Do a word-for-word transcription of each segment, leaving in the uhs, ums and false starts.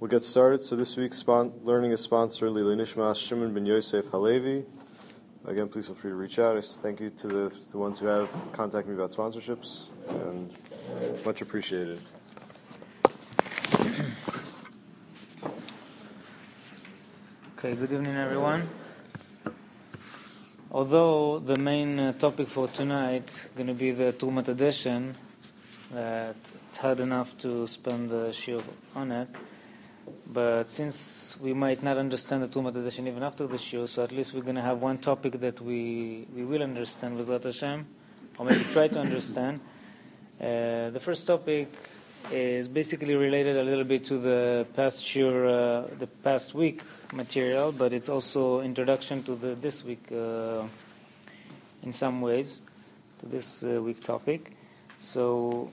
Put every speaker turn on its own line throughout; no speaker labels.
We'll get started. So this week's spon- learning is sponsored Lili Nishmas Shimon ben Yosef Halevi. Again, please feel free to reach out. Thank you to the, to the ones who have contacted me about sponsorships, and much appreciated.
Okay, good evening, everyone. Although the main uh, topic for tonight is going to be the Trumat edition, that it's hard enough to spend the shiur on it, but since we might not understand the Trumat edition even after the shiur, so at least we're going to have one topic that we we will understand, B'ezrat Hashem, or maybe try to understand. Uh, the first topic is basically related a little bit to the past shiur, uh, the past week material, but it's also introduction to the this week uh, in some ways, to this uh, week topic. So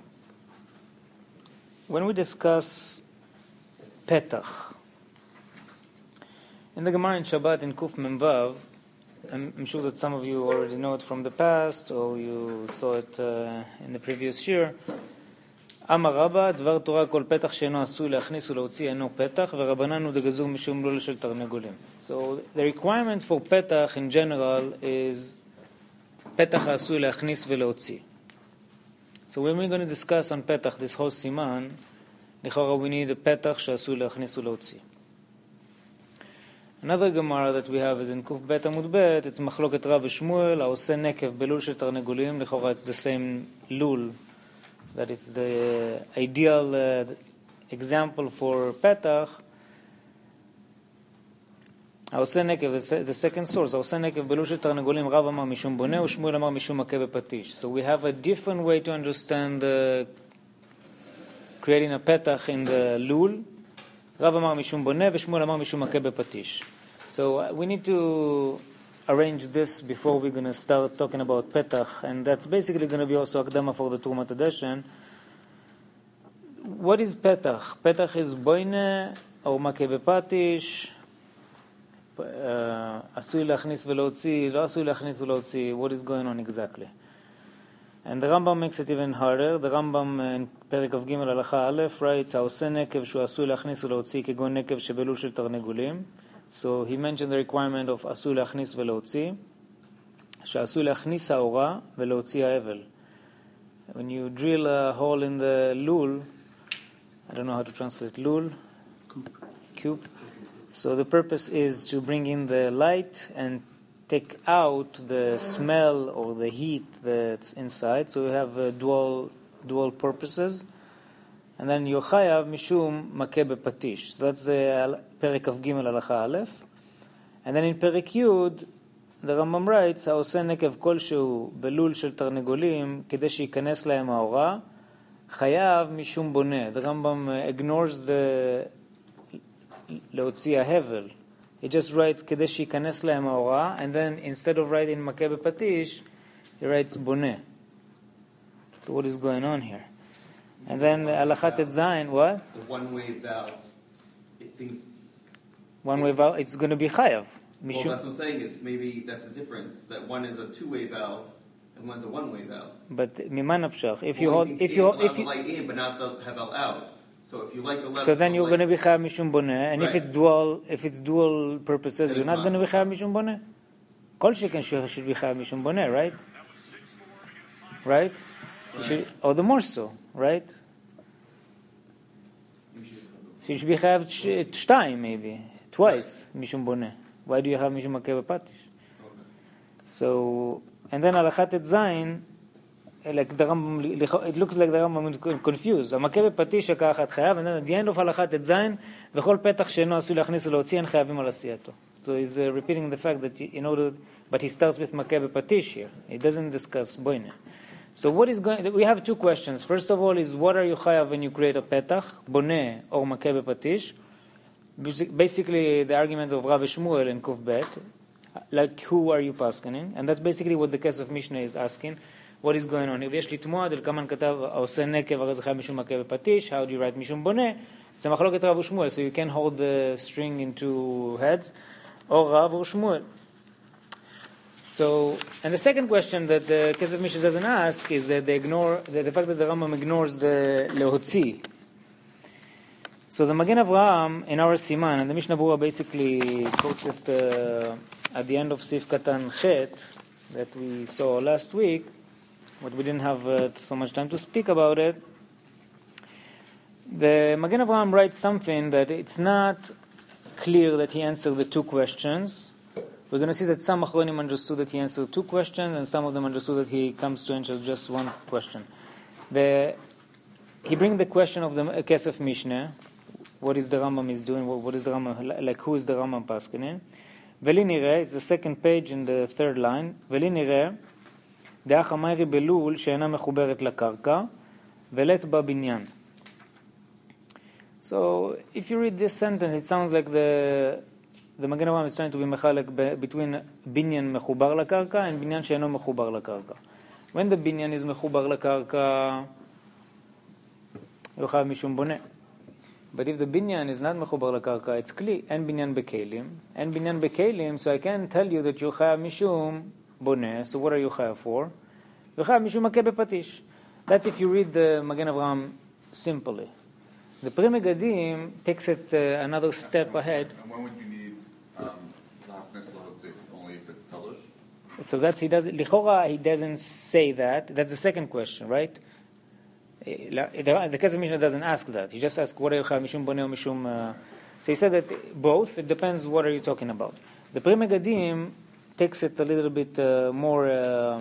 when we discuss Petach in the Gemara in Shabbat in Kuf Mem Vav, I'm, I'm sure that some of you already know it from the past, or you saw it uh, in the previous year. אמר רבא, דבר תורה כל פתח שאינו עשוי להכניס ולהוציא אינו פתח, ורבנן הוא דגזור משום לול של תרנגולים. So the requirement for פתח in general is פתח העשוי להכניס ולהוציא. So when we're going to discuss on פתח this whole סימן, לכאורה we need a פתח שעשוי להכניס ולהוציא. Another Gemara that we have is in קוף בית עמוד בית, it's מחלוקת רב ושמואל, העושה נקב בלול של תרנגולים, לכאורה it's the same לול, that it's the ideal uh, example for Petach. העושה נקב, the, the second source, העושה נקב בלול של תרנגולים, רב אמר משום בונה ושמואל אמר משום מכה בפטיש. So we have a different way to understand uh, creating a Petach in the lul. רב אמר משום בונה ושמואל אמר משום מכה בפטיש. So uh, we need to arrange this before we're going to start talking about Petach, and that's basically going to be also Akdama for the Trumat edition. What is Petach? Petach is boine or makeh bepatish, asui lachnis velotzi, lo asui lachnis velotzi. What is going on exactly? And the Rambam makes it even harder. The Rambam in Perek Av Gimel Halacha Aleph writes, "Haoseh nekev shu asui lachnis velotzi kegon nekev shebelul shel tarnegulim." So he mentioned the requirement of asui lachnis velotzi, she'asui lachnis haora velotzi ha'evel. When you drill a hole in the lul, I don't know how to translate lul, cube. So the purpose is to bring in the light and take out the smell or the heat that's inside. So you have uh, dual dual purposes. And then Yochayav Mishum Makeh Bepatish. So that's the Perek Av Gimel Halacha Aleph. And then in Perek Yud, the Rambam writes, העושה נקב כלשהו בלול של תרנגולים כדי שייכנס להם האורה, חייב משום בונה. The Rambam ignores the להוציא ההבל. He just writes כדי שייכנס להם האורה, and then instead of writing מכה בפטיש, he writes בונה. So what is going on here? And then Alachat Et Zayin, what?
The one-way valve. It thinks
one-way valve, it's going to be chayav.
Well, that's what I'm saying, is maybe that's the difference. That one is a two-way valve and one's a one-way valve.
But mima nafshach, if you
well,
hold, if you hold, if you
light in, but not the hevel out. So if you like the left,
so then you're
light,
going to be chayav mishum boneh, and
right.
if it's dual, if it's dual purposes,
then
you're not
fine.
going to be chayav mishum boneh. Kol sheken should be chayav mishum boneh, right? Right? You should, or the more so, right? So you should be chayav shtayim maybe twice mishum boneh. Why do you have mishum makeh bepatish? So, and then Alachat Et Zayin, like the Rambam, it looks like the Rambam is confused. המכה בפטיש שכה אחת חייב, and then at the end of הלכת את זין, וכל פתח שאינו עשוי להכניס ולהוציא, אין חייבים על עשייתו. So he's uh, repeating the fact that in order, but he starts with מכה בפטיש here. He doesn't discuss boine. So what is going, we have two questions. First of all is, what are you chayav when you create a petach, bone or makeh bepatish? Basically the argument of Rav Shmuel in Kuf Bet, like who are you paskening? And that's basically what the case of Mishnah is asking. What is going on? ויש לתמוע, דלקמן כתב, העושה נקב, הרי זה חייב משום מכה בפטיש, how do you write משום בונה? זה מחלוקת רב ושמואל, so you can hold the string in two heads, or Rav or Shmuel. So, and the second question that the case of Mishnah doesn't ask is that they ignore, that the fact that the Rambam ignores the lehotzi. So the Magen Avraham in our Siman, and the Mishnah Berurah basically quotes it uh, at the end of Sif Katan Chet that we saw last week, but we didn't have uh, so much time to speak about it. The Magen Avraham writes something that it's not clear that he answered the two questions. We're going to see that some Achronim understood that he answered two questions, and some of them understood that he comes to answer just one question. The, he brings the question of the Kesef Mishnah. What is the Rambam is doing? What, what is the Rambam like? Who is the Rambam Paskinin? Veli nireh, it's the second page in the third line. Veli nireh, דעה חמיירי בלול שאינה מחוברת לקרקע, ולט בבניין. So if you read this sentence, it sounds like the the Magen Avraham is trying to be mechalek between binyan מחובר לקרקע and binyan שאינו מחובר לקרקע. When the binyan is מחובר לקרקע, לא חייב משום בונה. But if the binyan is not מחובר לקרקע, it's kli, אין binyan בכלים, אין binyan בכלים, so I can tell you that you חייב משום בונה. So what are you חייב for? You חייב משום מכה בפטיש. That's if you read the Magen Avraham simply. The Pri Megadim takes it uh, another step ahead.
And when would you need um, Lachnes Lahotzi? Only if it's Talish?
So that's, he doesn't, Lichora, he doesn't say that. That's the second question, right? The Kesef Mishnah doesn't ask that. He just asks, what are you chayav mishum boneh or mishum... Uh, so he said that both, it depends what are you talking about. The Pri Megadim takes it a little bit uh, more... Uh,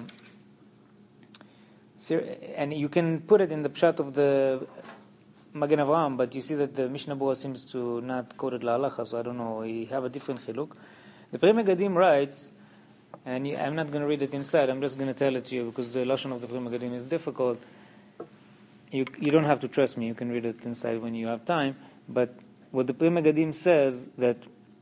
and you can put it in the pshat of the Magen Avraham, but you see that the Mishnah Berurah seems to not quote it la'alacha, so I don't know, he have a different chiluk. The Pri Megadim writes, and I'm not going to read it inside, I'm just going to tell it to you because the lashon of the Pri Megadim is difficult. You, you don't have to trust me, you can read it inside when you have time, but what the Pri Megadim says, that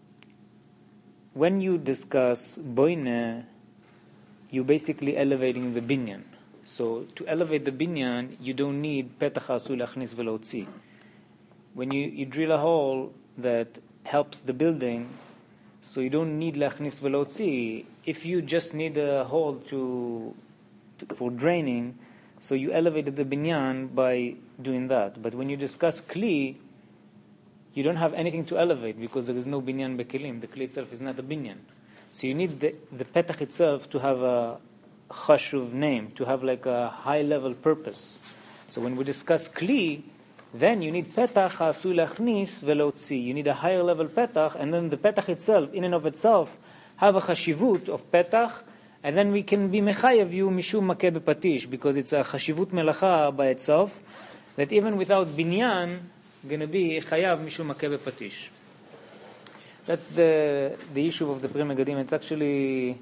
when you discuss boine, you're basically elevating the binyan. So to elevate the binyan, you don't need petach asul lachnis velotzi. When you, you drill a hole that helps the building, so you don't need lachnis velotzi. If you just need a hole to, to for draining, so you elevated the binyan by doing that. But when you discuss kli, you don't have anything to elevate because there is no binyan bekelim. The kli itself is not a binyan. So you need the, the petach itself to have a chashuv name, to have like a high-level purpose. So when we discuss kli, then you need petach ha'asu lachnis velotzi. You need a higher level petach, and then the petach itself, in and of itself, have a chashivut of petach, and then we can be mechayev you mishum makeh bepatish, because it's a chashivut melacha by itself, that even without binyan, going to be chayav mishum makeh bepatish. That's the the issue of the Pri Megadim. It's actually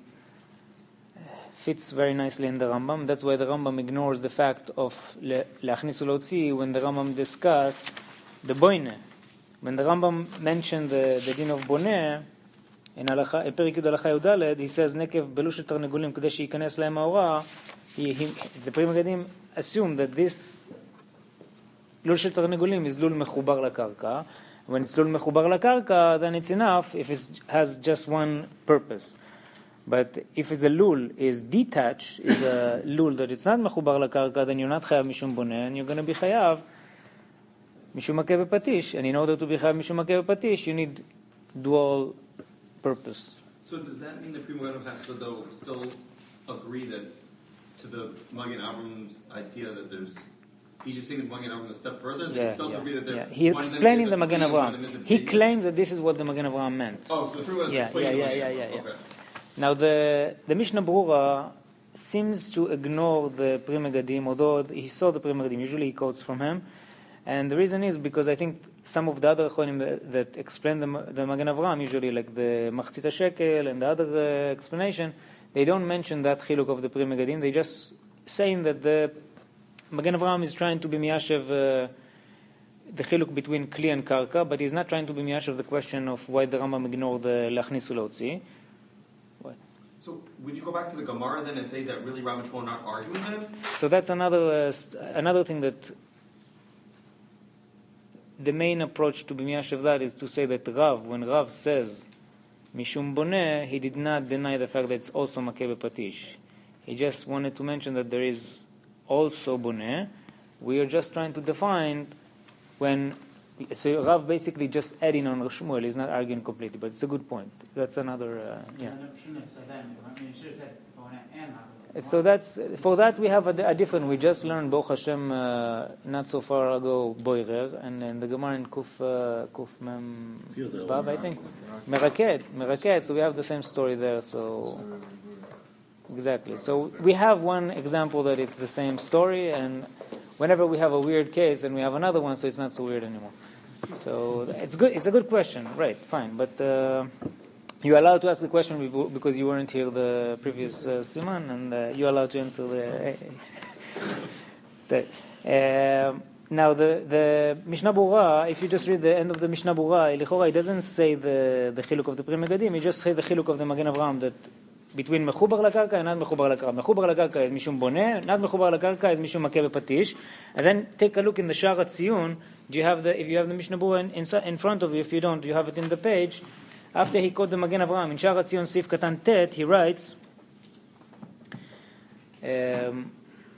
fits very nicely in the Rambam. That's why the Rambam ignores the fact of le'achnis ulotzi when the Rambam discuss the boine. When the Rambam mentioned the, the din of boneh, in Perik Yud Halacha Yudaled, he says, nekev belush tarnegulim kedei sheikanes lahem ha'ora. The Pri Megadim assume that this lul shel tarnegulim is lul mechubar lakarka. When it's lul mechubar lakarka, then it's enough if it has just one purpose. But if the lul is detached, is a lul that it's not mechubar lakarka, then you're not chayav mishum boneh, and you're going to be chayav mishum makeh bepatish. And in order to be chayav mishum makeh bepatish, you need dual purpose.
So does that mean the Pri Megadim has to though still agree that to the Magen Avraham's idea that there's he's just taking the Magen Avraham a step further?
Yeah,
still
yeah,
agree that
yeah. He explaining the Magen Avraham. He claims that this is what the Magen Avraham meant.
Oh, so the Pri Megadim
yeah,
explaining
yeah,
the
yeah,
Magen
yeah, yeah, yeah.
Okay.
Now the the Mishnah Berurah seems to ignore the Pri Megadim, although he saw the Pri Megadim. Usually he quotes from him, and the reason is because I think some of the other Chonim that, that explain the, the Magen Avraham, usually like the Machzit HaShekel and the other uh, explanation, they don't mention that chiluk of the Pri Megadim. They just saying that the Magen Avraham is trying to be miyashev uh, the chiluk between kli and karka, but he's not trying to be miyashev the question of why the Rambam ignored the lachnis ulotzi.
So would you go back to the Gemara then and say that really Rav and Shmuel are not arguing then?
So that's another uh, st- another thing that the main approach to b'miyashev that is to say that Rav, when Rav says mishum boneh, he did not deny the fact that it's also makeh bepatish. He just wanted to mention that there is also boneh. We are just trying to define when So Rav basically just adding on Shmuel. He's not arguing completely, but it's a good point. That's another, uh, yeah. So that's, for that we have a, a different, we just learned Baruch Hashem uh, not so far ago, Boirer, and then the Gemara in Kuf, uh, Kuf Mem Vav, I think. Meraked, Meraked, so we have the same story there, so... Exactly. So we have one example that it's the same story, and whenever we have a weird case, and we have another one, so it's not so weird anymore. So it's good. It's a good question, right? Fine, but uh, you're allowed to ask the question because you weren't here the previous uh, siman, and uh, you're allowed to answer the. the uh, now the the Mishnah Berurah, if you just read the end of the Mishnah Berurah, Lichora, it doesn't say the the chiluk of the Pri Megadim. It just says the chiluk of the Magen Avraham that. Between מחובר לקרקע and not מחובר לקרקע. מחובר לקרקע is משום בונה, not מחובר לקרקע is משום מכה בפטיש. And then take a look in the Sha'ar HaTziyun. Do you have the, if you have the Mishnah Berurah in, in front of you, if you don't, you have it in the page. After he quoted the Magen Avraham, in Sha'ar HaTziyun, Sif Katan Tet, he writes, um,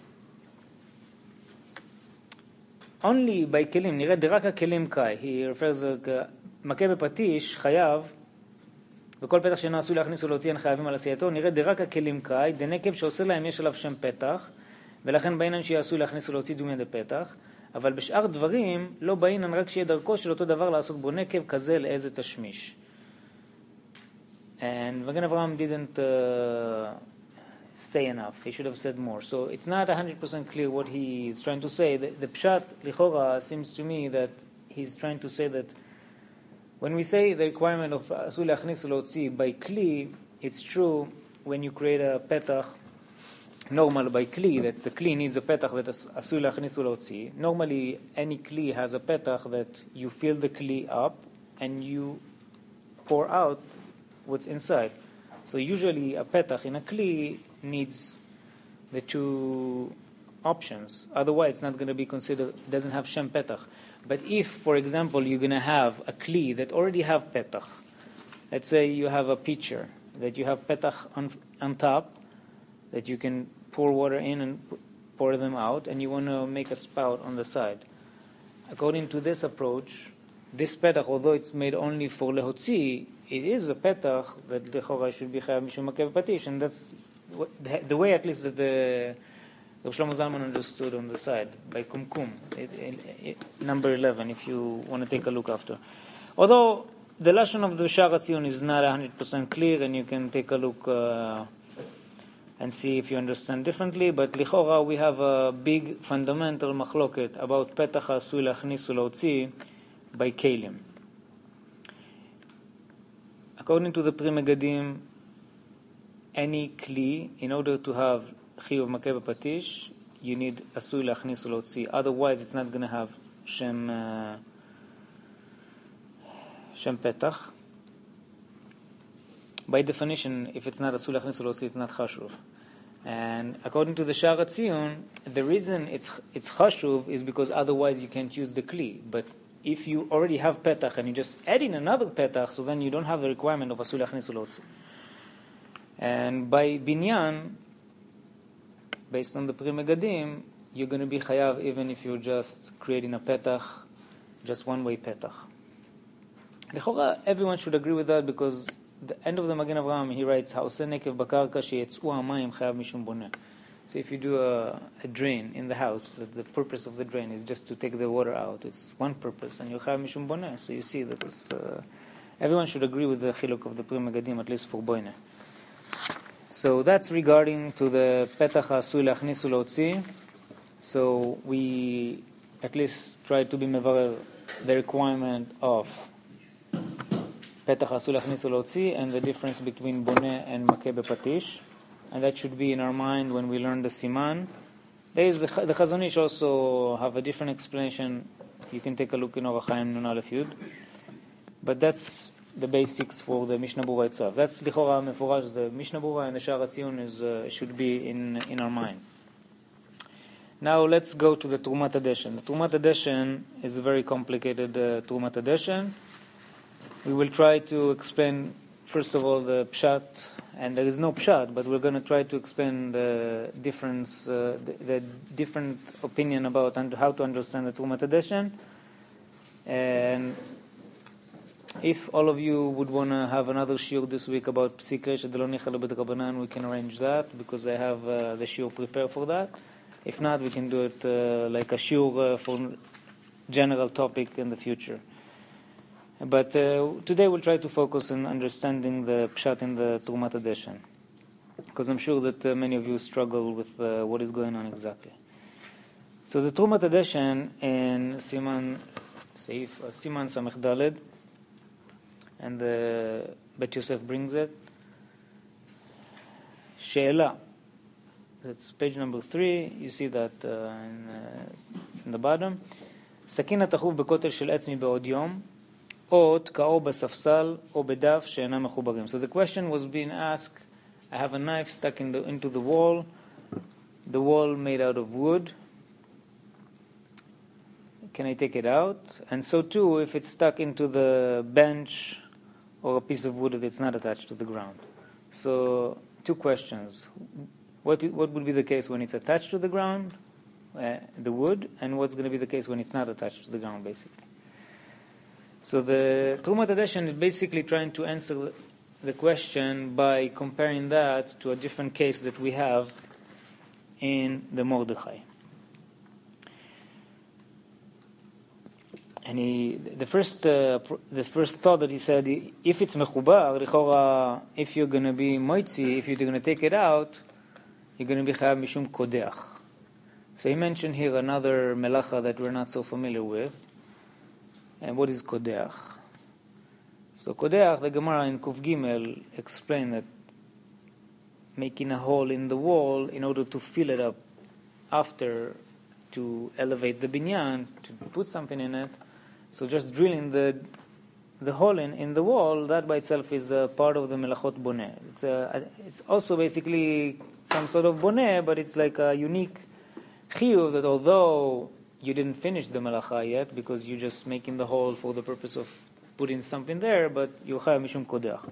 only by kelim, נראה דרק הכלים קאי. He refers to מכה בפטיש, חייב, וכל פתח שאינו עשוי להכניס ולהוציא אין חייבים על עשייתו, נראה דרק הכלים קאי, דנקב שעושה להם יש עליו שם פתח, ולכן בעינן שיהיה עשוי להכניס ולהוציא דומיה דפתח, אבל בשאר דברים לא בעינן רק שיהיה דרכו של אותו דבר לעשות בו נקב כזה לאיזה תשמיש. And Magen Avraham didn't uh, say enough. He should have said more. So it's not one hundred percent clear what he is trying to say. The, the pshat, lichora, seems to me that he's trying to say that when we say the requirement of Asur Leachnis Ulotzi by Kli, it's true when you create a petach, normal by Kli, that the Kli needs a petach that Asur Leachnis Ulotzi. Normally, any Kli has a petach that you fill the Kli up and you pour out what's inside. So usually a petach in a Kli needs the two options. Otherwise, it's not going to be considered, it doesn't have Shem petach. But if, for example, you're going to have a kli that already have petach, let's say you have a pitcher that you have petach on, on top, that you can pour water in and pour them out, and you want to make a spout on the side. According to this approach, this petach, although it's made only for lehotzi, it is a petach that the chora should be chayav mishum makeh patish, and that's what, the, the way at least that the Rav Shlomo Zalman understood on the side by Kumkum, it, it, it, number eleven, if you want to take a look after. Although the lashon of the Sha'ar HaTziyun is not one hundred percent clear, and you can take a look uh, and see if you understand differently, but lichora we have a big fundamental machloket about petach ha'asui lachnis ulotzi by kelim. According to the Pri Megadim, any kli, in order to have chiyuv makeh b'patish, you need asui lachnis ulotzi. Otherwise, it's not going to have shem uh, shem petach. By definition, if it's not asui lachnis ulotzi, it's not chashuv. And according to the Sha'ar HaTziyun, the reason it's it's chashuv is because otherwise you can't use the kli. But if you already have petach and you just add in another petach, so then you don't have the requirement of asui lachnis ulotzi. And by binyan, based on the Pri Megadim, you're going to be chayav even if you're just creating a petach, just one-way petach. Lechora, everyone should agree with that because the end of the Magen Avraham, he writes, "Ha'oseh nekev bakarka sheyetz'u hamayim chayav mishum boneh." So if you do a, a drain in the house, the, the purpose of the drain is just to take the water out. It's one purpose, and you're chayav mishum boneh. So you see that it's, uh, everyone should agree with the chiluk of the Pri Megadim, at least for boneh. So that's regarding to the petach ha'asui lachnis ulotzi. So we at least try to be mevarer the requirement of petach ha'asui lachnis ulotzi and the difference between boneh and makeh b'patish, and that should be in our mind when we learn the siman. There is the, the Chazon Ish also have a different explanation. You can take a look in Orach Chaim Nun Aleph Yud, but that's the basics for the Mishnah Berurah itself. That's Lichora Meforash, the Mishnah Berurah and the Sha'ar HaTziyun is uh, should be in in our mind. Now let's go to the Trumat Hadeshen. The Trumat Hadeshen is a very complicated uh, Trumat Hadeshen. We will try to explain first of all the pshat, and there is no pshat, but we're going to try to explain the difference, uh, the, the different opinion about and how to understand the Trumat Hadeshen. And if all of you would want to have another shiur this week about Psikei Shedelo Nicha Lebed Rabbanan, we can arrange that because I have uh, the shiur prepared for that. If not, we can do it uh, like a shiur uh, for general topic in the future. But uh, today we'll try to focus on understanding the pshat in the Trumat Hadeshen, because I'm sure that uh, many of you struggle with uh, what is going on exactly. So the Trumat Hadeshen in Siman Seif, uh, Siman Samech Daled, and the Bet Yosef brings it. She'ela. That's page number three. You see that uh, in, uh, in the bottom. סכין התחוב בכותל של עץ מבעוד יום, או תקעו בספסל או בדף שאינם מחוברים. So the question was being asked, I have a knife stuck in the, into the wall, the wall made out of wood. Can I take it out? And so too, if it's stuck into the bench or a piece of wood that's not attached to the ground. So, two questions. What what would be the case when it's attached to the ground, uh, the wood, and what's going to be the case when it's not attached to the ground, basically? So the Trumat Hadeshen is basically trying to answer the question by comparing that to a different case that we have in the Mordechai. And he, the first, uh, the first thought that he said, if it's mechubar, lichora, if you're going to be moitzi, if you're going to take it out, you're going to be chayav mishum kodeach. So he mentioned here another melacha that we're not so familiar with. And what is kodeach? So kodeach, the Gemara in Kuf Gimel explained that making a hole in the wall in order to fill it up after, to elevate the binyan, to put something in it. So just drilling the the hole in, in the wall, that by itself is a part of the melachot boneh. It's a, it's also basically some sort of boneh, but it's like a unique chiyuv that although you didn't finish the melacha yet because you're just making the hole for the purpose of putting something there, but you chayav mishum kodeach.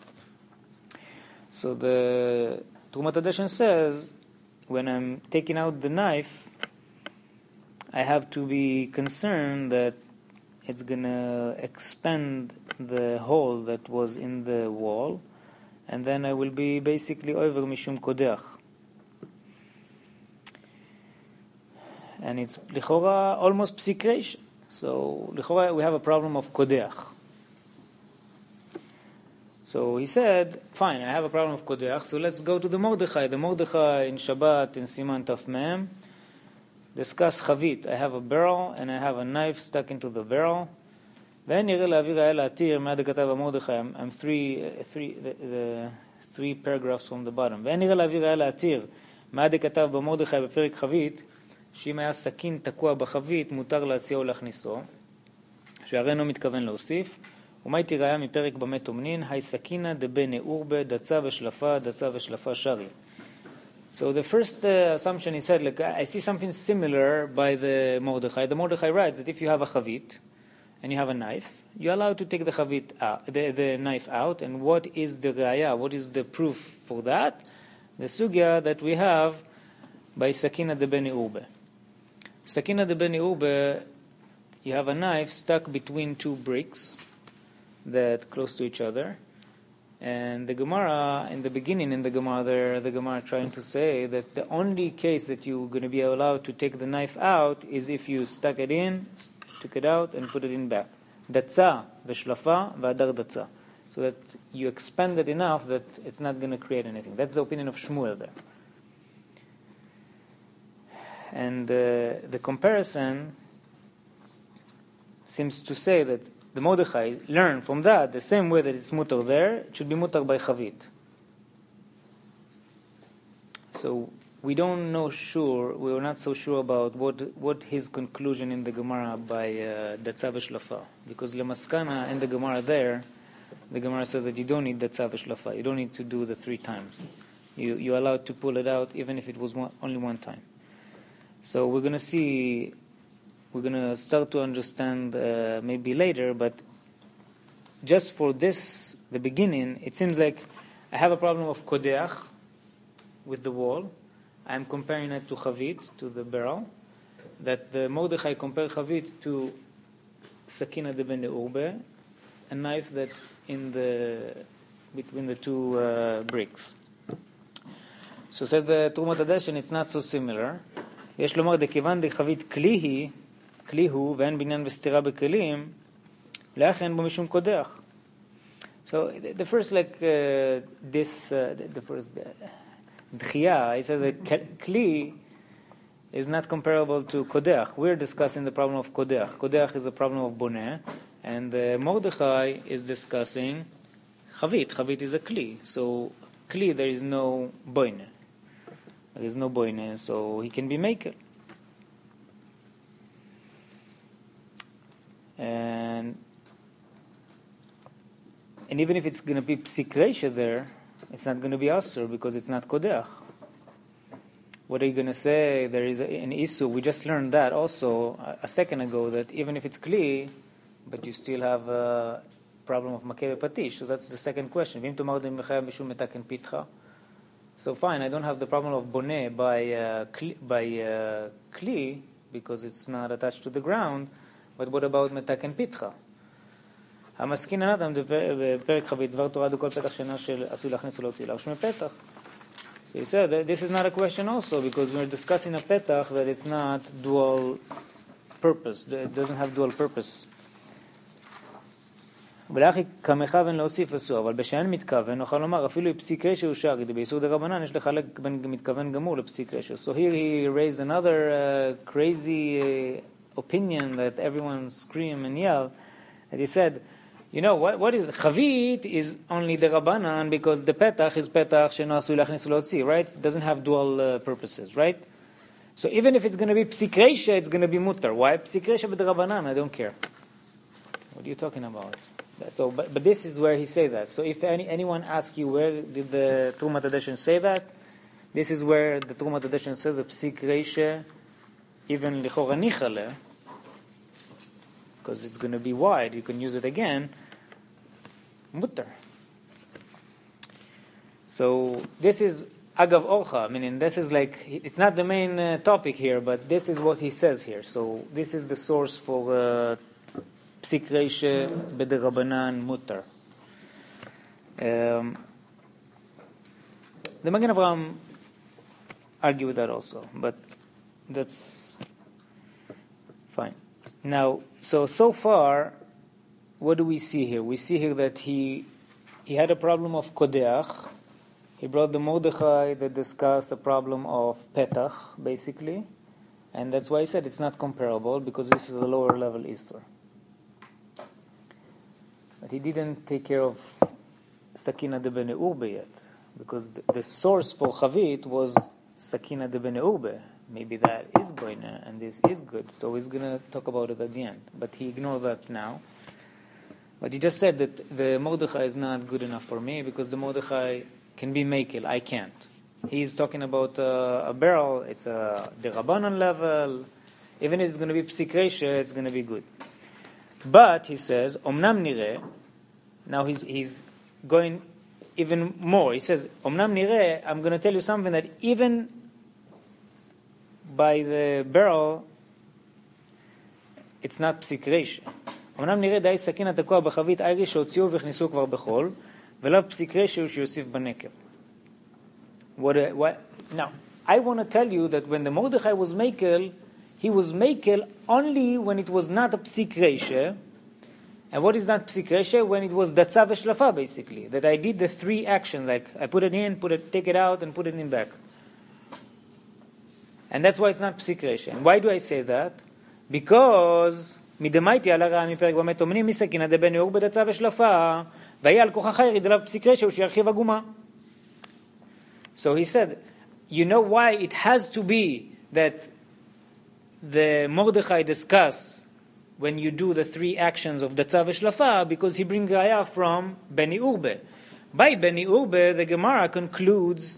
So the Trumat Hadeshen says, when I'm taking out the knife, I have to be concerned that it's going to expand the hole that was in the wall, and then I will be basically over mishum kodeach. And it's lichora almost psikreish. So lichora we have a problem of kodeach. So he said, fine, I have a problem of kodeach, so let's go to the Mordechai. The Mordechai in Shabbat, in Siman Taf Mem, discuss chavit. I have a barrel and I have a knife stuck into the barrel. I'm, I'm three, uh, three, the, the three paragraphs from the bottom. מעד כתב במרדכי בפרק חבית, שאם היה סכין תקוע בחבית, מותר להציע או להכניסו, שהרי אינו מתכוון להוסיף. ומאי תיראה מפרק במה תומנין, היי סכינה דבני אורבה, דצה ושלפה, דצה ושלפה שרי. So the first uh, assumption he said, like, I see something similar by the Mordechai. The Mordechai writes that if you have a chavit and you have a knife, you're allowed to take the chavit out, the, the knife out. And what is the raya? What is the proof for that? The sugya that we have by Sakina de Beni Urbe. Sakina de Beni Urbe, you have a knife stuck between two bricks that close to each other. And the Gemara, in the beginning in the Gemara there, the Gemara trying to say that the only case that you're going to be allowed to take the knife out is if you stuck it in, took it out, and put it in back. Datza, v'shlafa, v'adar datza. So that you expand it enough that it's not going to create anything. That's the opinion of Shmuel there. And uh, the comparison seems to say that the Mordechai learned from that the same way that it's mutar there, it should be mutar by chavit. So we don't know sure, we are not so sure about what what his conclusion in the Gemara by datza v'shlafa. Because lemaskana in the Gemara there, the Gemara says that you don't need datza v'shlafa. You don't need to do the three times. You, you're allowed to pull it out even if it was one, only one time. So we're going to see... We're going to start to understand uh, maybe later, but just for this, the beginning, it seems like I have a problem of kodeach with the wall. I'm comparing it to chavit, to the barrel. That the Mordechai compared chavit to sakina de ben urbe, a knife that's in the between the two uh, bricks. So said the Trumat Hadeshen, it's not so similar. יש לומר, דכיוון דחבית כלי היא, כלי הוא, ואין בניין וסתירה בכלים, לאח אין בו משום קודח. So the, the first, like, uh, this, uh, the, the first, uh, דחייה, he says that kli is not comparable to kodeach. We're discussing the problem of kodeach. Kodeach is a problem of boneh, and uh, Mordechai is discussing chavit. Chavit is a kli. So kli, there is no boine. There is no boine, so he can be maker. And and even if it's going to be psik reisha there, it's not going to be asur because it's not kodeach. What are you going to say? There is a, an issue. We just learned that also a, a second ago, that even if it's kli, but you still have a problem of makeh patish. So that's the second question. So fine, I don't have the problem of boneh by uh, kli, by uh, kli because it's not attached to the ground. But what about metaken pitcha? המסכין הנדם בפרק חבית דבר תורה דכל פתח שינה של עשוי להכניס ולהוציא להרשמי פתח. So he said that this is not a question also because we're discussing a petach that it's not dual purpose. It doesn't have dual purpose. ולאחי כמכוון להוסיף אסור, אבל בשאין מתכוון נוכל לומר אפילו פסיק רשע הוא שער, כדי באיסור דרבנן יש לחלק בין מתכוון גמור לפסיק רשע. So here he raised another uh, crazy uh, opinion that everyone scream and yell, and he said, you know, what, what is chavit is only the Rabbanan because the petach is petach she'no asui lachnis u'lotzi, right? It doesn't have dual uh, purposes, right? So even if it's going to be psik reisha, it's going to be mutar. Why psik reisha but the Rabbanan? I don't care. What are you talking about? So, but, but this is where he say that. So if any, anyone asks you where did the Trumat Hadeshen say that, this is where the Trumat Hadeshen says the psik reisha, even lichora nichale, because it's going to be wide, you can use it again, mutter. So this is agav orcha, meaning this is like, it's not the main uh, topic here, but this is what he says here. So this is the source for uh, psik reisha b'derabanan mutter. Um, the Magen Avraham argue with that also, but that's fine. Now, so so far, what do we see here? We see here that he he had a problem of kodeach. He brought the Mordechai that discussed a problem of petach, basically, and that's why he said it's not comparable because this is a lower level isur. But he didn't take care of sakina de bene urbe yet, because the, the source for chavit was sakina de bene urbe. Maybe that is going to, and this is good. So he's going to talk about it at the end. But he ignored that now. But he just said that the Mordechai is not good enough for me because the Mordechai can be makel. I can't. He's talking about uh, a barrel. It's a derabanan level. Even if it's going to be psik reisha, it's going to be good. But he says, omnam nireh. Now he's he's going even more. He says, omnam nireh. I'm going to tell you something that even by the barrel, it's not psik reisha. אמנם נראה די סכין התקוע בחבית איירי שהוציאו והכניסו כבר בחול, ולא פסיק רשע שיוסיף בנקב. What, what, now, I want to tell you that when the Mordechai was makel, he was makel only when it was not a psik reisha. And what is not psik reisha? When it was datza v'shlafa, basically. That I did the three actions, like I put it in, put it, take it out, and put it in back. And that's why it's not psik reisha. And why do I say that? Because מדמייתי על הרעה מפרק באמת אומנים מסכינה דבן יאור בדצה ושלפה והיה על כוחך יריד עליו פסיק רשע ושירחיב הגומה. So he said, you know why it has to be that the Mordechai discuss when you do the three actions of דצה ושלפה, because he brings raya from Beni Urbe. By Beni Urbe, the Gemara concludes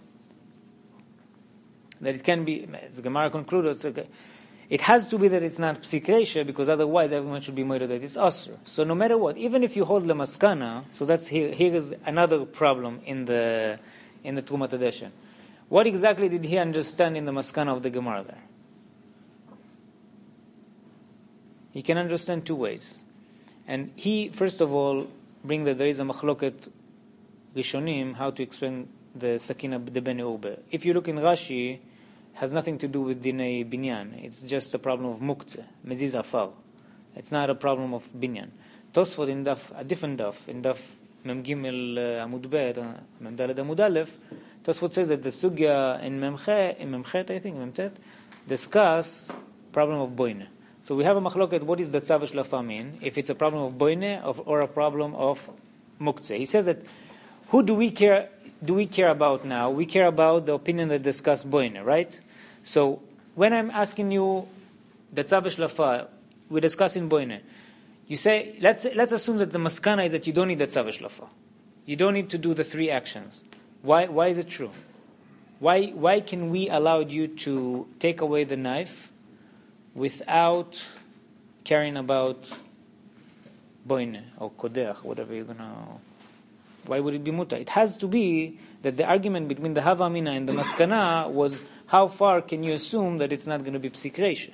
that it can be, the Gemara concludes, okay, it has to be that it's not psik reisha, because otherwise everyone should be moided that it's asr. So no matter what, even if you hold the maskana, so that's here. Here is another problem in the in the Trumat Hadeshen. What exactly did he understand in the maskana of the Gemara there? You can understand two ways. And he, first of all, bring that there is a machloket rishonim, how to explain the sakina de ben urbe. If you look in Rashi, it has nothing to do with dinei binyan. It's just a problem of muktzeh, meziz afar. It's not a problem of binyan. Tosfot in daf, a different daf, in daf mem gimel amud bet, mem daled amud aleph, Tosfot says that the sugya in memchet, in memchet, I think, memtet, discuss problem of boine. So we have a machloket, what does the tzav shlafa mean? If it's a problem of boine or a problem of muktzeh. He says that, who do we care do we care about now? We care about the opinion that discuss boine, right? So when I'm asking you the tzav shlafa, we're discussing boine. You say, let's let's assume that the maskana is that you don't need the tzav shlafa. You don't need to do the three actions. Why why is it true? Why why can we allow you to take away the knife without caring about boine or kodeach, whatever you're gonna? Why would it be muta? It has to be that the argument between the hava mina and the maskana was how far can you assume that it's not going to be psik reisha?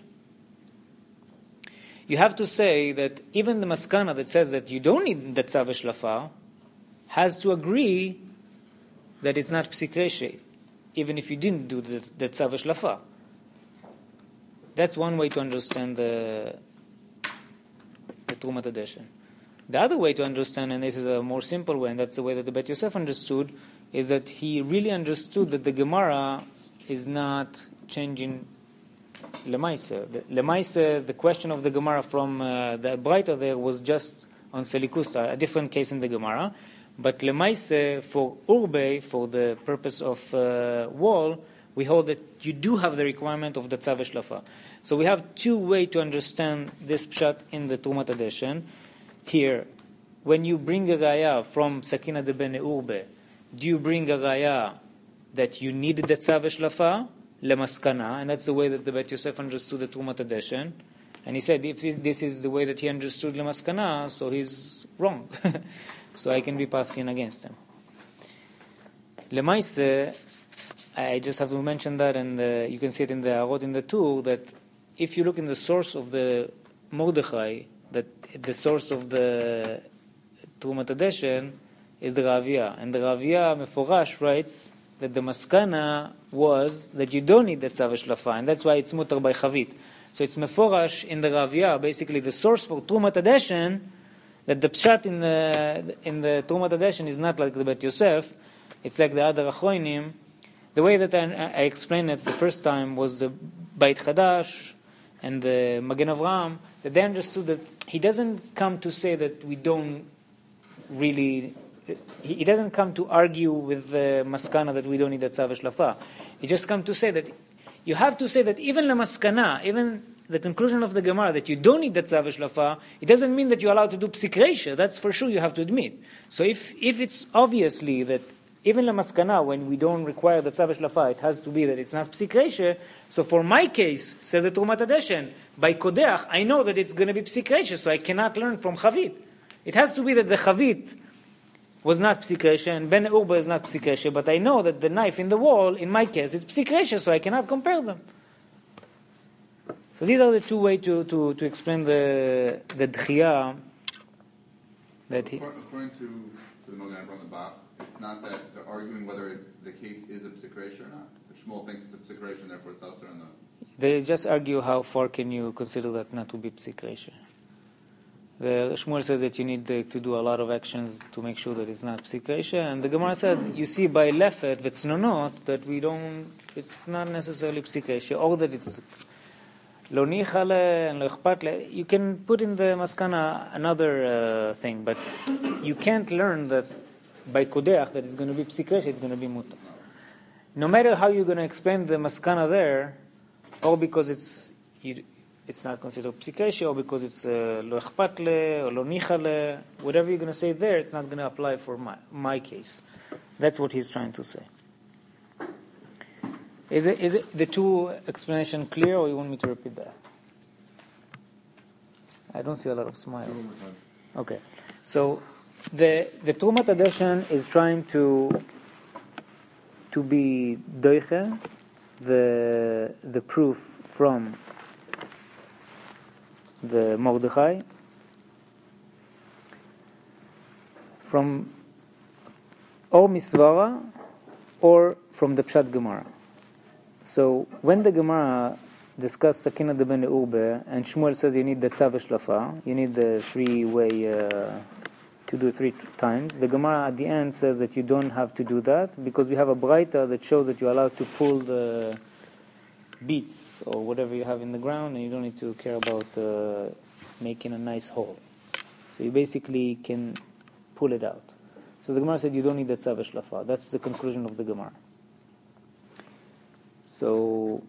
You have to say that even the maskana that says that you don't need the tzav shlafa has to agree that it's not psik reisha, even if you didn't do the, the tzav shlafa. That's one way to understand the, the Trumat Hadeshen. The other way to understand, and this is a more simple way, and that's the way that the Bet Yosef understood, is that he really understood that the Gemara is not changing Lemaise. The, Lemaise, the question of the Gemara from uh, the Braita there was just on Selikusta, a different case in the Gemara. But Lemaise, for Urbe, for the purpose of uh, wall, we hold that you do have the requirement of the Tzav Shlafa. So we have two ways to understand this pshat in the Trumat Hadeshen. Here, when you bring a raya from Sakina de Bene Urbe, do you bring a raya that you need the Tzav Shlafa, lemaskana, and that's the way that the Bet Yosef understood the Trumat Hadeshen. And he said, if this is the way that he understood lemaskana, so he's wrong. So I can be passing against him. Lemaise, I just have to mention that, and uh, you can see it in the Arot in the tour, that if you look in the source of the Mordechai, that the source of the Trumat Hadeshen is the Ravia. And the Ravia Meforash writes that the Maskana was that you don't need the Tzav Shlafa, and that's why it's mutar by Chavit. So it's Meforash in the Ravia, basically the source for Trumat Hadeshen, that the Pshat in the, in the Trumat Hadeshen is not like the Bet Yosef, it's like the other Achronim. The way that I, I explained it the first time was the Beit Chadash and the Magen Avraham, that they understood that he doesn't come to say that we don't really, he, he doesn't come to argue with the Maskana that we don't need the Tzav Shlafa. He just come to say that you have to say that even the Maskana, even the conclusion of the Gemara, that you don't need the Tzav Shlafa, it doesn't mean that you're allowed to do Psik Reisha. That's for sure you have to admit. So if, if it's obviously that even la maskana, when we don't require the tzav shlafa, it has to be that it's not psik reisha. So for my case, says the Trumat Hadeshen, by kodeach, I know that it's going to be psik reisha, so I cannot learn from chavit. It has to be that the chavit was not psik reisha, and ben urba is not psik reisha, but I know that the knife in the wall, in my case, is psik reisha, so I cannot compare them. So these are the two ways to, to, to explain the the d'chiyah that he...
According to, to the Magen Avraham Bach, it's not that they're arguing whether the case is a psik reisha or not. The Shmuel thinks it's a psik reisha, and therefore it's also in the...
They just argue how far can you consider that not to be psik reisha. The Shmuel says that you need to, to do a lot of actions to make sure that it's not psik reisha, and the Gemara said, you see by lefet v'tznonot that we don't, it's not necessarily psik reisha, or that it's lo nicha le and lo ichpat le. You can put in the maskana another uh, thing, but you can't learn that by kodeach that it's going to be psik reisha, it's going to be mutar. No matter how you're going to explain the maskana there, or because it's you, it's not considered psik reisha, or because it's uh, lo ichpat le or lo nicha le, whatever you're going to say there, it's not going to apply for my my case. That's what he's trying to say. Is it is it the two explanation clear, or you want me to repeat that? I don't see a lot of smiles. Okay, so the the Trumat Hadeshen is trying to to be doiche the the proof from the Mordechai, from or Misvara or from the Pshat Gemara. So when the Gemara discussed Sakina de Ben Urbe and Shmuel says you need the Tzav Shlafa, you need the three-way uh, to do three times, the Gemara at the end says that you don't have to do that because we have a Braita that shows that you're allowed to pull the beets or whatever you have in the ground and you don't need to care about uh, making a nice hole. So you basically can pull it out. So the Gemara said you don't need the Tzav Shlafa. That's the conclusion of the Gemara. So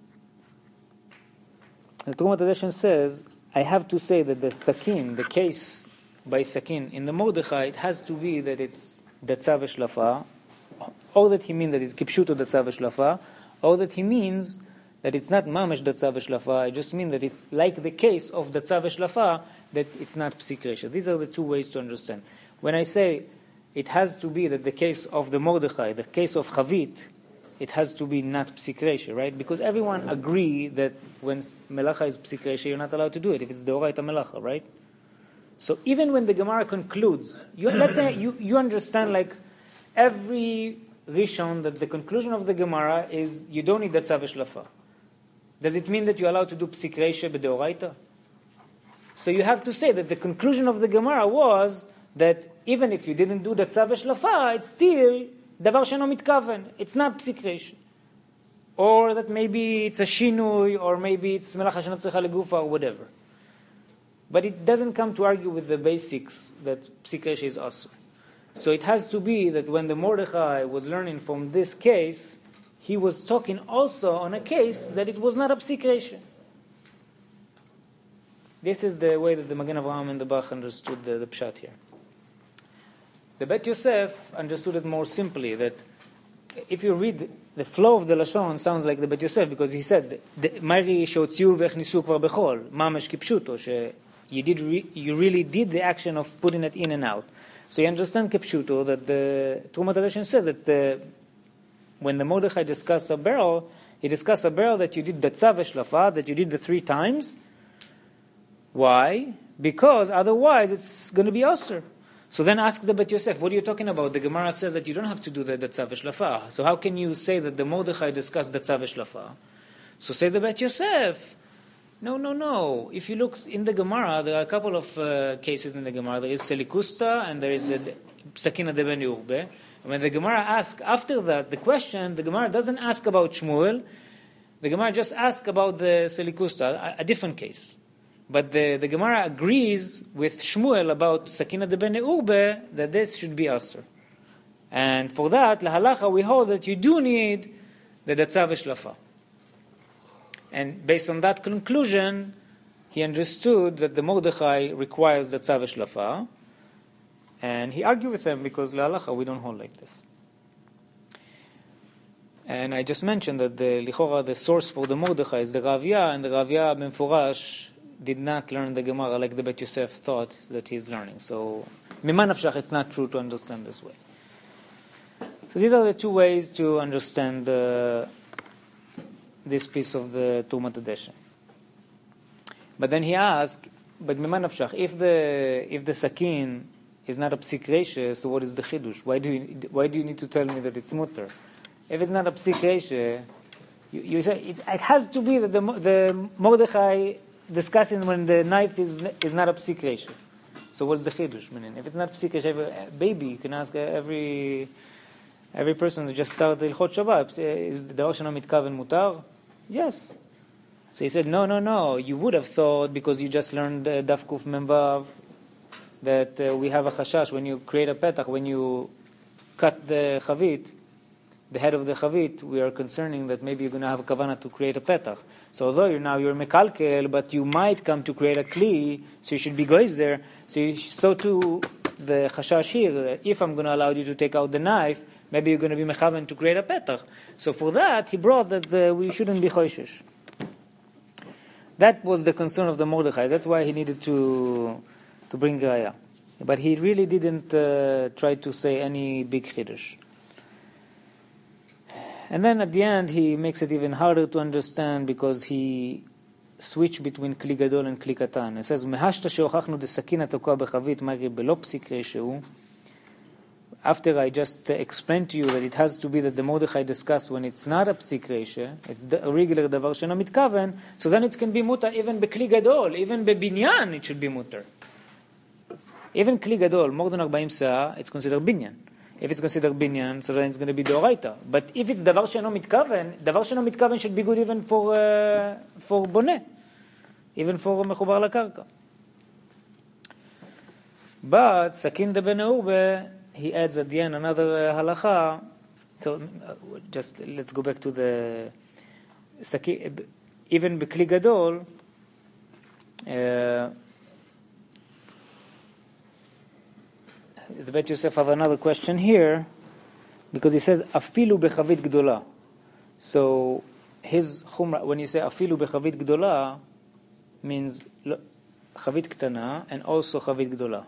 the Trumat Hadeshen says, I have to say that the Sakin, the case by Sakin in the Mordechai, it has to be that it's the Tzav Shlafa, or that he means that it's Kipshuto the Tzav Shlafa, or that he means that it's not Mamash the Tzav Shlafa, I just mean that it's like the case of the Tzav Shlafa, that it's not Psik Resha. These are the two ways to understand. When I say it has to be that the case of the Mordechai, the case of Chavit, it has to be not Psik Resha, right? Because everyone agree that when Melacha is Psik Resha, you're not allowed to do it, if it's Deoraita Melacha, right? So even when the Gemara concludes, you, let's say you, you understand like every Rishon that the conclusion of the Gemara is you don't need the Tzav Shlafa. Does it mean that you're allowed to do Psik Resha b'Deoraita? So you have to say that the conclusion of the Gemara was that even if you didn't do the Tzav Shlafa, it's still Davar Sheno Mitkaven. It's not Psik Resha. Or that maybe it's a Shinui, or maybe it's Melacha Shena Tzricha Legufa, or whatever. But it doesn't come to argue with the basics that Psik Resha is Asur. So it has to be that when the Mordechai was learning from this case, he was talking also on a case that it was not a Psik Resha. This is the way that the Magen Avraham and the Bach understood the, the Pshat here. The Bet Yosef understood it more simply, that if you read the flow of the Lashon sounds like the Bet Yosef, because he said, Mari sheotziu v'echnisu kvar bechol, mamash kipshuto, she you did re, you really did the action of putting it in and out. So you understand kipshuto, that the Trumat Hadeshen says that the, when the Mordechai discussed a barrel, he discussed a barrel that you did the Tzav Shlafa, that you did the three times. Why? Because otherwise it's going to be Osir. So then ask the Bet Yosef, what are you talking about? The Gemara says that you don't have to do the, the Tzav Shlafa. So how can you say that the Mordechai discussed the Tzav Shlafa? So say the Bet Yosef, no, no, no. If you look in the Gemara, there are a couple of uh, cases in the Gemara. There is Selikusta and there is the Sakina de Ben Urbe. When the Gemara asks after that the question, the Gemara doesn't ask about Shmuel. The Gemara just asks about the Selikusta, a, a different case. But the, the Gemara agrees with Shmuel about Sakina de Ben Urbe that this should be Asr. And for that, lahalacha, we hold that you do need the Tzav Shlafa. And based on that conclusion, he understood that the Mordechai requires the Tzav Shlafa. And he argued with them because lahalacha, we don't hold like this. And I just mentioned that the Lichora, the source for the Mordechai is the Ravya, and the Ravya ben Furash did not learn the Gemara like the Bet Yosef thought that he's learning. So, Mima Nafshach, it's not true to understand this way. So these are the two ways to understand uh, this piece of the Trumat Hadeshen. But then he asked, but Mima Nafshach, if the if the Sakin is not a Psik Resha, so what is the Chidush? Why do you why do you need to tell me that it's Mutter? If it's not a Psik Resha, you, you say it, it has to be that the the Mordechai discussing when the knife is is not a Psik Resha. So what's the Chidush? Meaning, if it's not Psik Resha, baby, you can ask every every person to just start the Ilchot Shabbat. Is the Davar Sheno Mitkaven Mutar? Yes. So he said, no, no, no. You would have thought, because you just learned uh, Daf Kuf Memvav, that uh, we have a chashash when you create a petach, when you cut the chavit, the head of the chavit, we are concerning that maybe you're going to have a kavanah to create a petach. So although you're now you're mekalkel, but you might come to create a kli, so you should be goizer. So you, so too the chashash here, if I'm going to allow you to take out the knife, maybe you're going to be mechaven to create a petach. So for that, he brought that the, we shouldn't be choishish. That was the concern of the Mordechai. That's why he needed to to bring raya. But he really didn't uh, try to say any big chiddush. And then at the end, he makes it even harder to understand because he switch between כלי גדול and כלי קטן. It says, מהשת שהוכחנו דסכין התוקע בחבית מרי בלא פסיק רשעו. After I just uh, explained to you that it has to be that the Mordechai discussed when it's not a psik reisha, it's a regular davar sheno mitkaven, so then it can be mutar even bekli gadol, even bebinyan it should be mutar. Even kli gadol, more than forty sa, it's considered binyan. If it's considered binyan, so then it's going to be doraita. But if it's davar sheno mitkaven, davar sheno mitkaven should be good even for uh, for boneh, even for mechubar lakarka. But sakin de ben urbe, he adds at the end another uh, halacha. So uh, just let's go back to the saki, even b'kli gadol. Uh, the Bet Yosef have another question here because he says afilu bechavit gdola. So his chumra, when you say afilu bechavit gdola, means chavit ktana and also chavit gdola.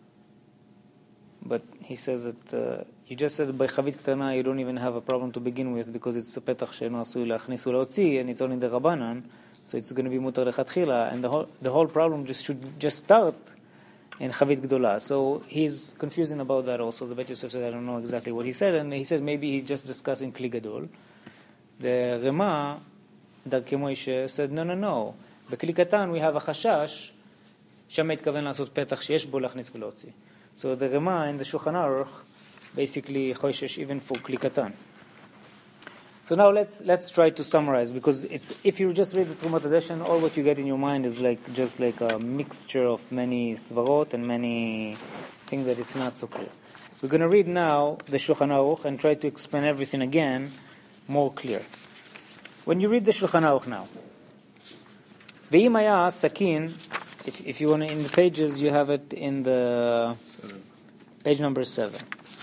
But he says that uh, you just said by chavit ktana you don't even have a problem to begin with because it's a petach she'eno asui lachnis u'laotzi and it's only the Rabbanan, so it's going to be mutar lechatchila, and the whole the whole problem just should just start in chavit gdola. So he's confusing about that also. The Bet Yosef said I don't know exactly what he said, and he said maybe he's just discussing kli gadol. The Rema Darkei Moshe said no no no. Bekli katan we have a chashash shama itkaven לעשות petach sheyesh bo lachnis ולהוציא. So the Rema in the Shulchan Aruch basically choishesh even for kli katan. So now let's let's try to summarize, because it's if you just read the Trumat Hadeshen, all what you get in your mind is like just like a mixture of many svarot and many things that it's not so clear. We're going to read now the Shulchan Aruch and try to explain everything again more clear. When you read the Shulchan Aruch now, ve'im haya sakin. If, if you want to, in the pages, you have it in the seven. Page number seven.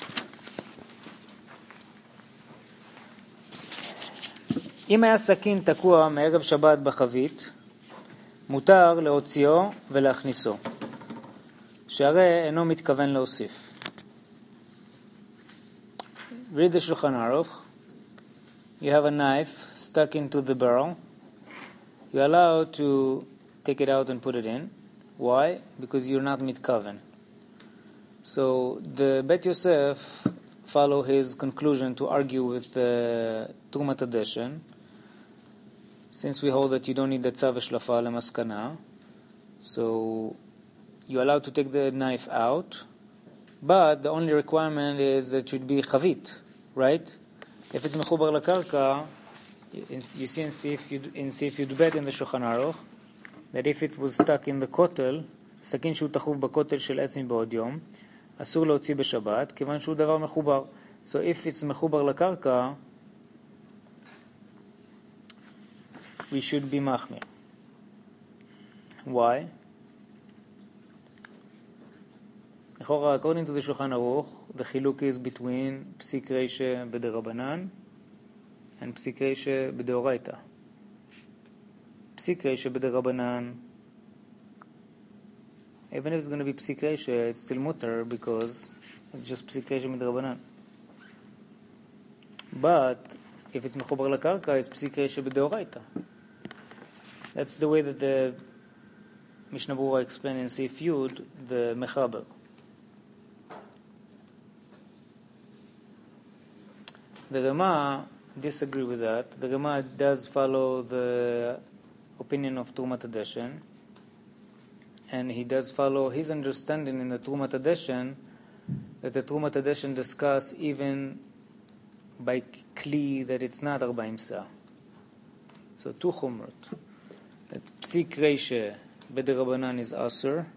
אם היה סכין תקוע מערב שבת בחבית, מותר להוציאו ולהכניסו, שהרי אינו מתכוון להוסיף. Read the Shulchan Aruch. You have a knife stuck into the barrel. You're allowed to take it out and put it in. Why? Because you're not mitkaven. So the Bet Yosef follow his conclusion to argue with the Trumat Hadeshen, since we hold that you don't need the tzav shlafa lemaskana. So you're allowed to take the knife out, but the only requirement is that it should be chavit, right? If it's mechubar lakarka, you see in Sif Yud Bet in the Shulchan Aruch that if it was stuck in the kotel, סכין שהוא תחוב בכותל של עץ מבעוד יום, אסור להוציא בשבת, כיוון שהוא דבר מחובר. So if it's מחובר לקרקע, we should be מחמיר. Why? According to the Shulchan Aruch, the chiluk is between psik reisha b'derabanan and psik reisha b'deoraita. Psik reisha b'derabanan, even if it's going to be psik reisha, it's still mutar because it's just psik reisha b'derabanan. But if it's mechubar lakarka, it's psik reisha b'deoraita. That's the way that the Mishnah Berurah explained in Seif Yud, the mechaber. The Rama disagree with that. The Rama does follow the opinion of Trumat Hadeshen, and he does follow his understanding in the Trumat Hadeshen that the Trumat Hadeshen discuss even by kli that it's not arba'im sa. So two chumrot. That psik reisha b'derabanan is asur,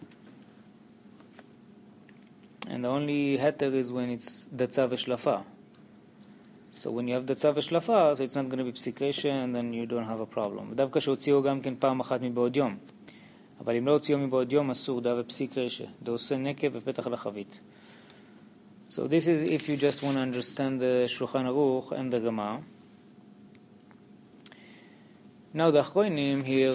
and the only heter is when it's datza v'shlafa. So when you have datza v'shlafa, so it's not going to be psik reisha, and then you don't have a problem. דווקא שהוציאו גם כן פעם אחת מבעוד יום. אבל אם לא הוציאו מבעוד יום, אסור דווקא פסיק reisha. דעושה נקב ופתח לחבית. So this is if you just want to understand the Shulchan Aruch and the Rama. Now the Achronim here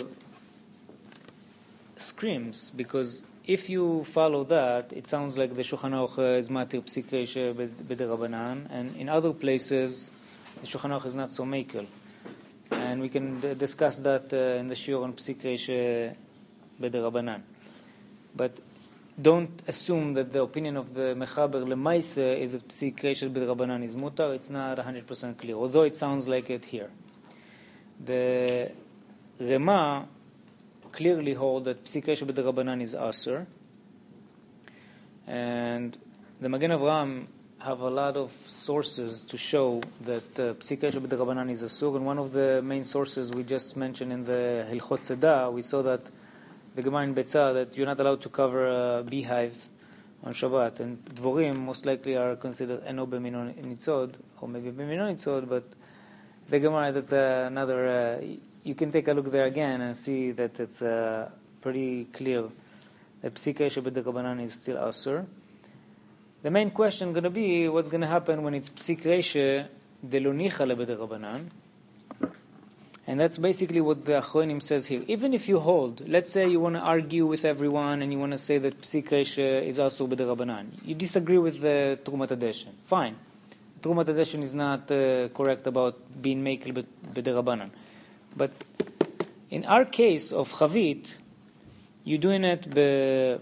screams, because if you follow that, it sounds like the Shulchan Aruch is matir psik reisha b'derabanan, and in other places the Shulchan Aruch is not so makel. And and we can d- discuss that uh, in the shiur on Psik Reisha B'Derabanan. But don't assume that the opinion of the Mechaber Lemaise is that Psik Reisha B'Derabanan is mutar. It's not one hundred percent clear, although it sounds like it here. The Rema clearly hold that Psik Reisha B'Derabanan is Asur, and the Magen Avraham have a lot of sources to show that uh, Psik Reisha B'Derabanan is Asur, and one of the main sources we just mentioned in the Hilchot Tzedakah, we saw that the Gemara in Betzah, that you're not allowed to cover uh, beehives on Shabbat, and Dvorim most likely are considered eno b'mino nitzod, or maybe b'mino nitzod, but the Gemara, that's uh, another, uh, you can take a look there again and see that it's uh, pretty clear that Psik Reisha B'Derabanan is still Asur. The main question going to be what's going to happen when it's Psik Reisha Delo Nichale B'Derabanan, and that's basically what the Achronim says here. Even if you hold, let's say you want to argue with everyone and you want to say that Psik Reisha is Asur B'Derabanan, you disagree with the Trumat Hadeshen, fine. Trumat Hadeshen is not uh, correct about being Mekel B'Derabanan. But in our case of Chavit, you're doing it be,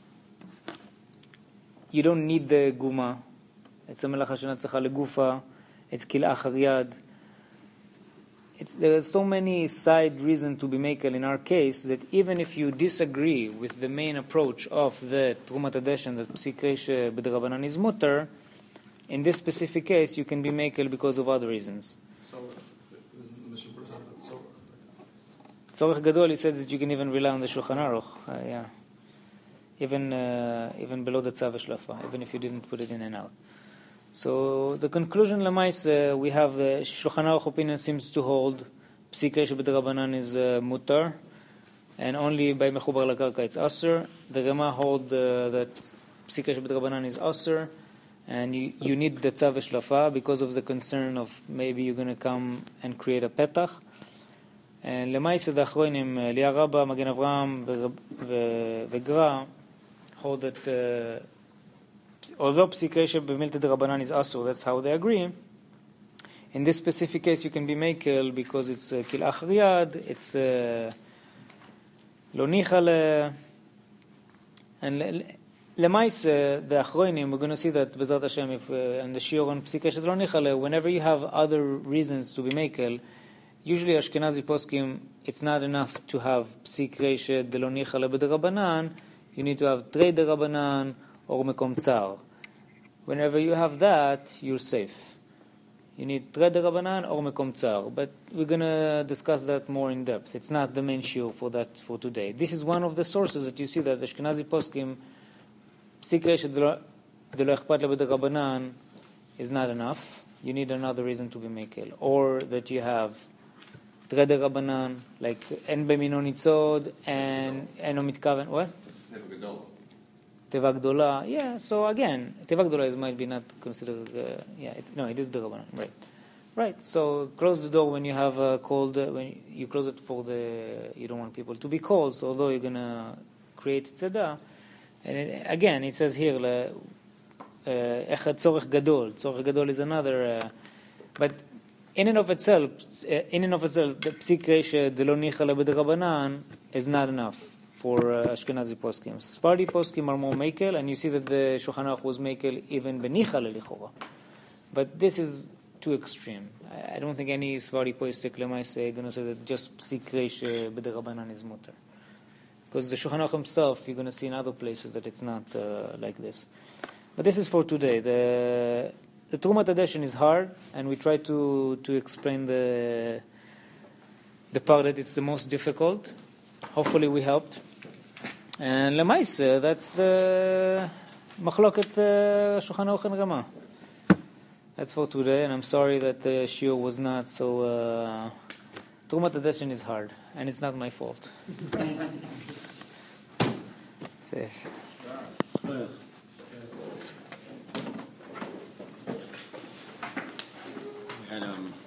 you don't need the Guma. It's a melacha shenatzcha legufa. It's kil'achar yad. It's, there are so many side reasons to be mekel in our case that even if you disagree with the main approach of the Trumat Hadeshen that Psik Reisha B'Derabanan is mutar, in this specific case you can be mekel because of other reasons.
So, the Mishnah said that
Tzorech Gadol, he said that you can even rely on the Shulchan Aruch, uh, yeah, even uh, even below the Tzav Shlafa, even if you didn't put it in and out. So the conclusion, Lamais, uh, we have the Shulchan Aruch opinion seems to hold Psik Reisha B'Derabanan is uh, mutar, and only by Mechubar Lakarka it's Asur. The Rema hold uh, that Psik Reisha B'Derabanan is Asur, and you, you need the Tzav Shlafa because of the concern of maybe you're going to come and create a petach. And Lemaise the Achronim, Liya Rabba, Magen Avraham, Vegra hold that uh, although Psik Reisha B'Milta D'Rabanan is Asur, that's how they agree. In this specific case, you can be Mekel because it's uh, Kil'achar Yad, it's uh, Lo Nichale, and Lemaise, the Achronim, we're going to see that B'ezrat Hashem, if uh, in the shiur on Psik Reisha Lo Nichale, whenever you have other reasons to be Mekel, usually Ashkenazi poskim, it's not enough to have Psik Reisha Delo Nichale B'Derabanan. You need to have Trei Derabanan or Mekom Tzar. Whenever you have that, you're safe. You need Trei Derabanan or Mekom Tzar. But we're going to discuss that more in depth. It's not the main shiur for that for today. This is one of the sources that you see that Ashkenazi poskim, Psik Reisha Delo Echpat Le B'Derabanan is not enough. You need another reason to be Mekel. Or that you have Trei Derabanan, like En B'Mino Nitzod and Eno Mitkaven. What? Teva Gdola. Yeah, so again, Teva Gdola is might be not considered, uh, yeah, it, no, it is Derabanan, right. Right, so close the door when you have a cold, uh, when you close it for the, you don't want people to be cold, so although you're going to create tzeddah, and it, again, it says here, Echad Tzorech Gadol, Tzorech Gadol is another, uh, but in and of itself, in and of itself, the Psik Reisha Delo Nichale B'Derabanan is not enough for uh, Ashkenazi poskim. Sephardi poskim are more mekel, and you see that the Shulchan Aruch was mekel even benichale lichora. But this is too extreme. I, I don't think any Sephardi posik lemaise going to say that just Psik Reisha B'Derabanan is mutar, because the Shulchan Aruch himself, you're going to see in other places that it's not uh, like this. But this is for today. The the Trumat Hadeshen is hard, and we try to to explain the the part that it's the most difficult. Hopefully we helped. And Lemaise, that's uh, Machloket uh, Shulchan Aruch and Rama. That's for today, and I'm sorry that the shiur was not so... Uh, Trumat Hadeshen is hard, and it's not my fault.
And um,